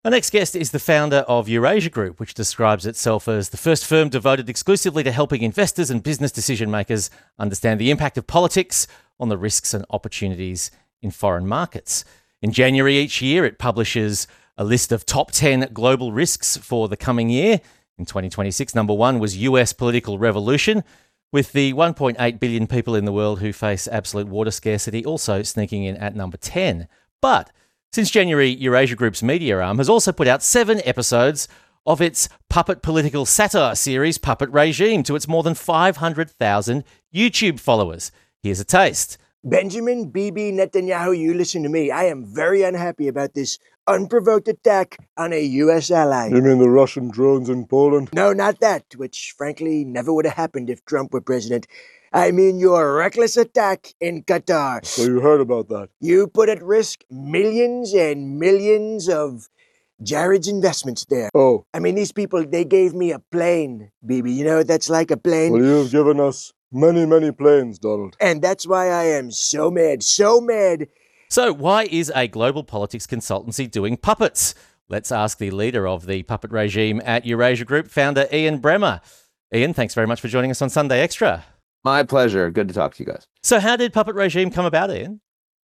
Our next guest is the founder of Eurasia Group, which describes itself as the first firm devoted exclusively to helping investors and business decision makers understand the impact of politics on the risks and opportunities in foreign markets. In January each year, it publishes a list of top 10 global risks for the coming year. In 2026, number one was US political revolution, with the 1.8 billion people in the world who face absolute water scarcity also sneaking in at number 10. But since January, Eurasia Group's media arm has also put out 7 episodes of its puppet political satire series, Puppet Regime, to its more than 500,000 YouTube followers. Here's a taste. Benjamin Bibi Netanyahu, you listen to me. I am very unhappy about this unprovoked attack on a U.S. ally. You mean the Russian drones in Poland? No, not that, which frankly never would have happened if Trump were president. I mean your reckless attack in Qatar. So you heard about that? You put at risk millions and millions of Jared's investments there. Oh. I mean, these people, they gave me a plane, Bibi. You know what that's like, a plane? Well, you've given us many, many planes, Donald. And that's why I am so mad, so mad. So why is a global politics consultancy doing puppets? Let's ask the leader of the puppet regime at Eurasia Group, founder Ian Bremmer. Ian, thanks very much for joining us on Sunday Extra. My pleasure. Good to talk to you guys. So how did Puppet Regime come about, Ian?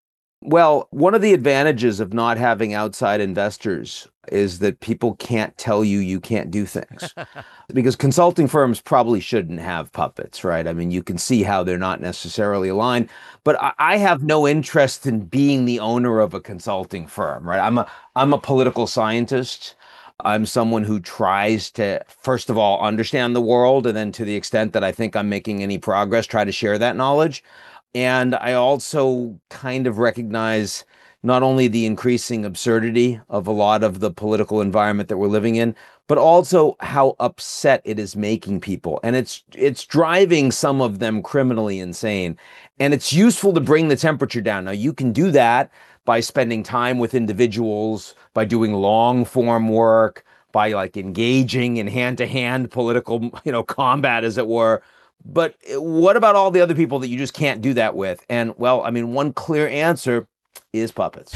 Well, one of the advantages of not having outside investors is that people can't tell you can't do things. Because consulting firms probably shouldn't have puppets, right? I mean, you can see how they're not necessarily aligned. But I have no interest in being the owner of a consulting firm, right? I'm a political scientist. I'm someone who tries to, first of all, understand the world, and then to the extent that I think I'm making any progress, try to share that knowledge. And I also kind of recognize not only the increasing absurdity of a lot of the political environment that we're living in, but also how upset it is making people. And it's driving some of them criminally insane. And it's useful to bring the temperature down. Now, you can do that by spending time with individuals, by doing long form work, by like engaging in hand-to-hand political, combat, as it were. But what about all the other people that you just can't do that with? And well, I mean, one clear answer is puppets.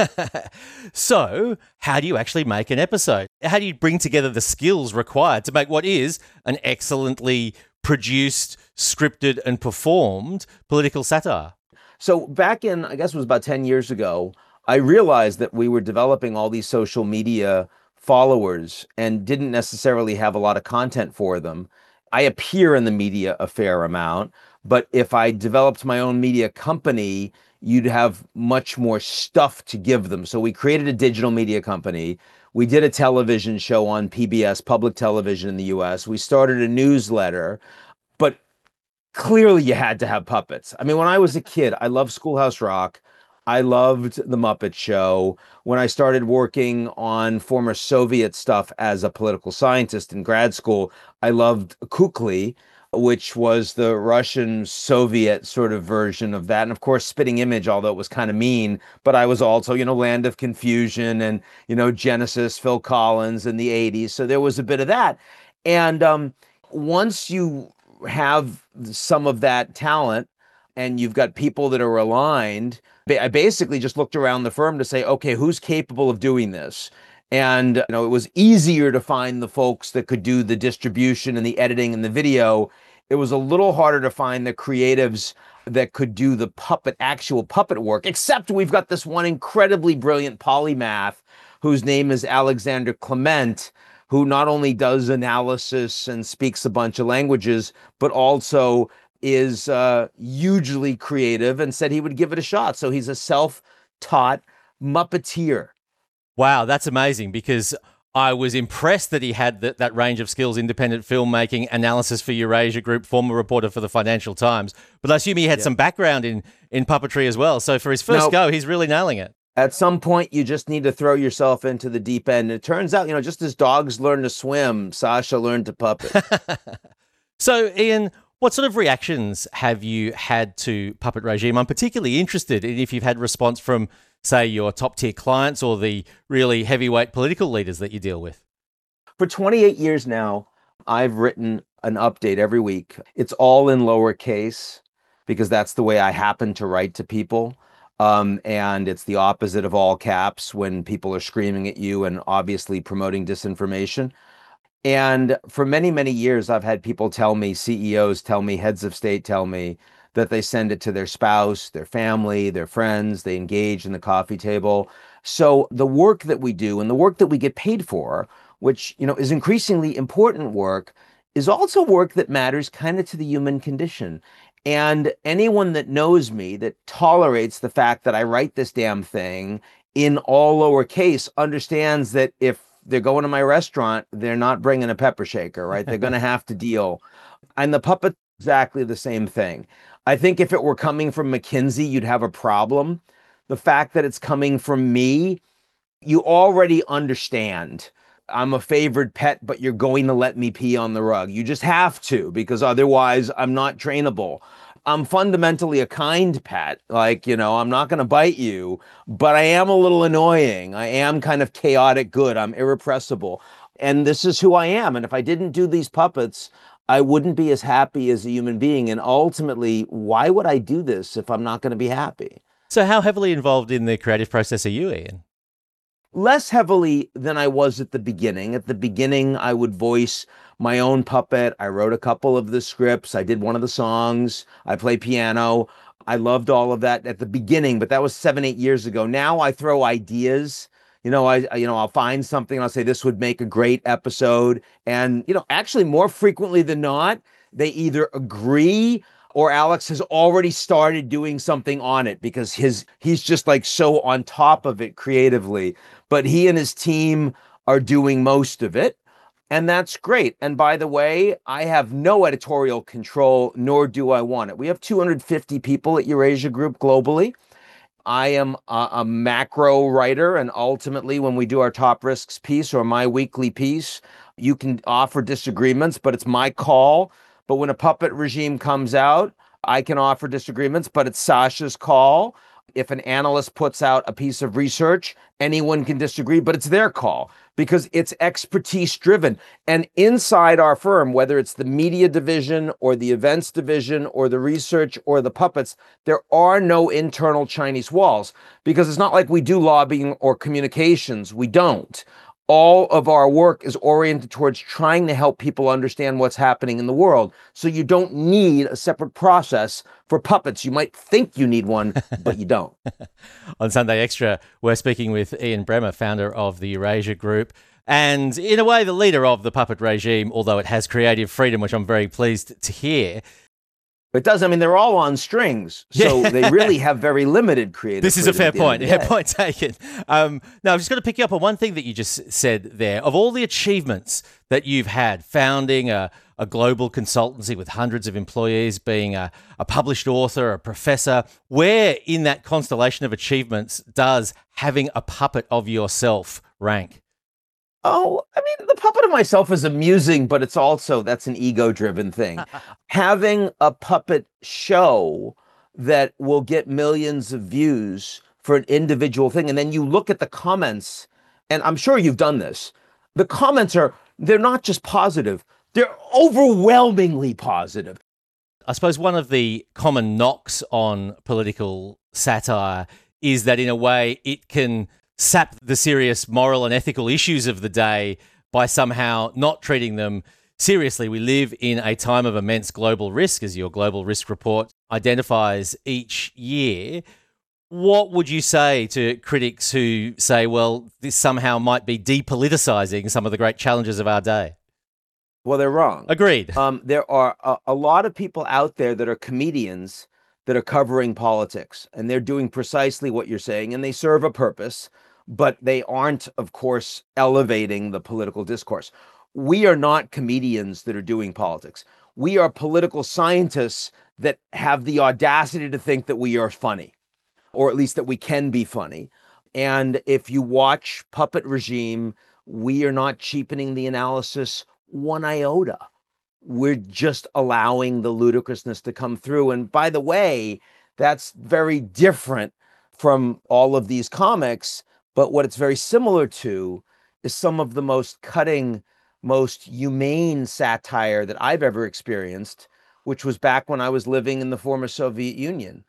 So how do you actually make an episode? How do you bring together the skills required to make what is an excellently produced, scripted and performed political satire? So back in, I guess it was about 10 years ago, I realized that we were developing all these social media followers and didn't necessarily have a lot of content for them. I appear in the media a fair amount, but if I developed my own media company, you'd have much more stuff to give them. So we created a digital media company. We did a television show on PBS, public television in the US. We started a newsletter, but clearly you had to have puppets. I mean, when I was a kid, I loved Schoolhouse Rock. I loved The Muppet Show. When I started working on former Soviet stuff as a political scientist in grad school, I loved Kukli, which was the Russian Soviet sort of version of that. And of course, Spitting Image, although it was kind of mean, but I was also, Land of Confusion and, Genesis, Phil Collins in the 80s. So there was a bit of that. And once you have some of that talent and you've got people that are aligned, I basically just looked around the firm to say, okay, who's capable of doing this? And it was easier to find the folks that could do the distribution and the editing and the video. It was a little harder to find the creatives that could do the actual puppet work, except we've got this one incredibly brilliant polymath whose name is Alexander Clement, who not only does analysis and speaks a bunch of languages, but also is hugely creative and said he would give it a shot. So he's a self-taught Muppeteer. Wow, that's amazing, because I was impressed that he had that range of skills: independent filmmaking, analysis for Eurasia Group, former reporter for the Financial Times. But I assume he had some background in puppetry as well. So for his first go, he's really nailing it. At some point, you just need to throw yourself into the deep end. It turns out, just as dogs learn to swim, Sasha learned to puppet. So, Ian, what sort of reactions have you had to Puppet Regime? I'm particularly interested in if you've had response from, say, your top-tier clients or the really heavyweight political leaders that you deal with. For 28 years now, I've written an update every week. It's all in lowercase because that's the way I happen to write to people. And it's the opposite of all caps when people are screaming at you and obviously promoting disinformation. And for many, many years, I've had people tell me, CEOs tell me, heads of state tell me that they send it to their spouse, their family, their friends, they engage in the coffee table. So the work that we do and the work that we get paid for, which, is increasingly important work, is also work that matters kind of to the human condition. And anyone that knows me, that tolerates the fact that I write this damn thing in all lowercase, understands that if they're going to my restaurant, they're not bringing a pepper shaker, right? They're going to have to deal. And the puppet, exactly the same thing. I think if it were coming from McKinsey, you'd have a problem. The fact that it's coming from me, you already understand. I'm a favored pet, but you're going to let me pee on the rug. You just have to, because otherwise I'm not trainable. I'm fundamentally a kind pet. Like, I'm not going to bite you, but I am a little annoying. I am kind of chaotic good. I'm irrepressible. And this is who I am. And if I didn't do these puppets, I wouldn't be as happy as a human being. And ultimately, why would I do this if I'm not going to be happy? So how heavily involved in the creative process are you, Ian? Less heavily than I was at the beginning. At the beginning, I would voice my own puppet. I wrote a couple of the scripts. I did one of the songs. I play piano. I loved all of that at the beginning, but that was 7-8 years ago. Now I throw ideas. I'll find something and I'll say this would make a great episode. And, actually more frequently than not, they either agree or Alex has already started doing something on it because he's just like so on top of it creatively. But he and his team are doing most of it. And that's great. And by the way, I have no editorial control, nor do I want it. We have 250 people at Eurasia Group globally. I am a macro writer. And ultimately, when we do our top risks piece or my weekly piece, you can offer disagreements, but it's my call. But when a puppet regime comes out, I can offer disagreements, but it's Sasha's call. If an analyst puts out a piece of research, anyone can disagree, but it's their call because it's expertise driven. And inside our firm, whether it's the media division or the events division or the research or the puppets, there are no internal Chinese walls because it's not like we do lobbying or communications. We don't. All of our work is oriented towards trying to help people understand what's happening in the world. So you don't need a separate process for puppets. You might think you need one, but you don't. On Sunday Extra, we're speaking with Ian Bremmer, founder of the Eurasia Group, and in a way, the leader of the puppet regime, although it has creative freedom, which I'm very pleased to hear. It does. I mean, they're all on strings, so they really have very limited creative. This is a fair point. Yeah, point taken. Now, I've just got to pick you up on one thing that you just said there. Of all the achievements that you've had, founding a global consultancy with hundreds of employees, being a published author, a professor, where in that constellation of achievements does having a puppet of yourself rank? Oh, I mean, the puppet of myself is amusing, but that's an ego-driven thing. Having a puppet show that will get millions of views for an individual thing, and then you look at the comments, and I'm sure you've done this, the comments they're not just positive, they're overwhelmingly positive. I suppose one of the common knocks on political satire is that in a way it can sap the serious moral and ethical issues of the day by somehow not treating them seriously. We live in a time of immense global risk, as your global risk report identifies each year. What would you say to critics who say, well, this somehow might be depoliticizing some of the great challenges of our day? Well, they're wrong. Agreed. There are a lot of people out there that are comedians that are covering politics, and they're doing precisely what you're saying, and they serve a purpose, but they aren't, of course, elevating the political discourse. We are not comedians that are doing politics. We are political scientists that have the audacity to think that we are funny, or at least that we can be funny. And if you watch Puppet Regime, we are not cheapening the analysis one iota. We're just allowing the ludicrousness to come through. And by the way, that's very different from all of these comics. But what it's very similar to is some of the most cutting, most humane satire that I've ever experienced, which was back when I was living in the former Soviet Union.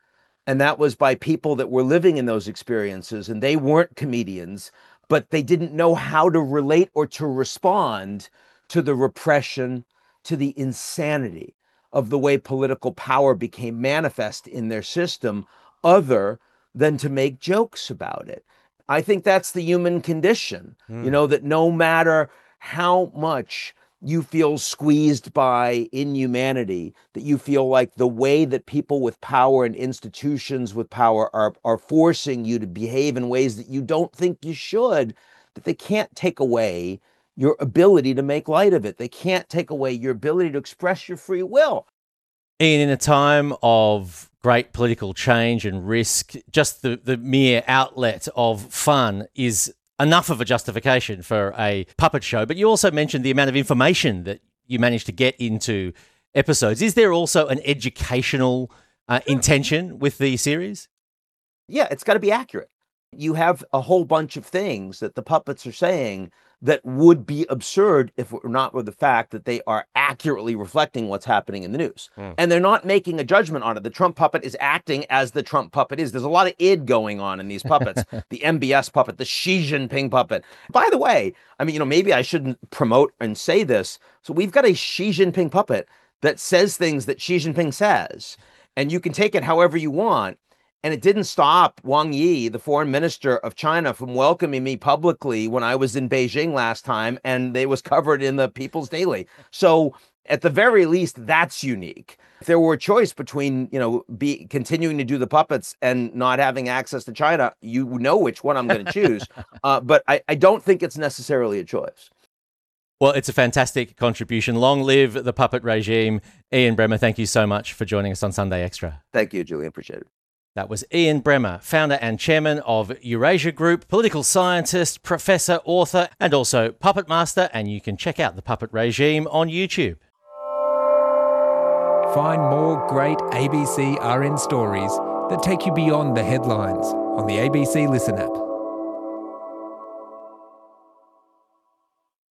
And that was by people that were living in those experiences, and they weren't comedians, but they didn't know how to relate or to respond to the repression, to the insanity of the way political power became manifest in their system, other than to make jokes about it. I think that's the human condition, that no matter how much you feel squeezed by inhumanity, that you feel like the way that people with power and institutions with power are forcing you to behave in ways that you don't think you should, that they can't take away your ability to make light of it. They can't take away your ability to express your free will. Ian, in a time of great political change and risk, just the mere outlet of fun is enough of a justification for a puppet show. But you also mentioned the amount of information that you managed to get into episodes. Is there also an educational intention with the series? Yeah, it's got to be accurate. You have a whole bunch of things that the puppets are saying that would be absurd if it were not for the fact that they are accurately reflecting what's happening in the news. And they're not making a judgment on it. The Trump puppet is acting as the Trump puppet is. There's a lot of id going on in these puppets. The MBS puppet, the Xi Jinping puppet. By the way, I mean, maybe I shouldn't promote and say this. So we've got a Xi Jinping puppet that says things that Xi Jinping says, and you can take it however you want. And it didn't stop Wang Yi, the foreign minister of China, from welcoming me publicly when I was in Beijing last time, and it was covered in the People's Daily. So at the very least, that's unique. If there were a choice between, continuing to do the puppets and not having access to China, you know which one I'm going to choose. But I don't think it's necessarily a choice. Well, it's a fantastic contribution. Long live the puppet regime. Ian Bremmer, thank you so much for joining us on Sunday Extra. Thank you, Julian. Appreciate it. That was Ian Bremmer, founder and chairman of Eurasia Group, political scientist, professor, author, and also puppet master. And you can check out the Puppet Regime on YouTube. Find more great ABC RN stories that take you beyond the headlines on the ABC Listen app.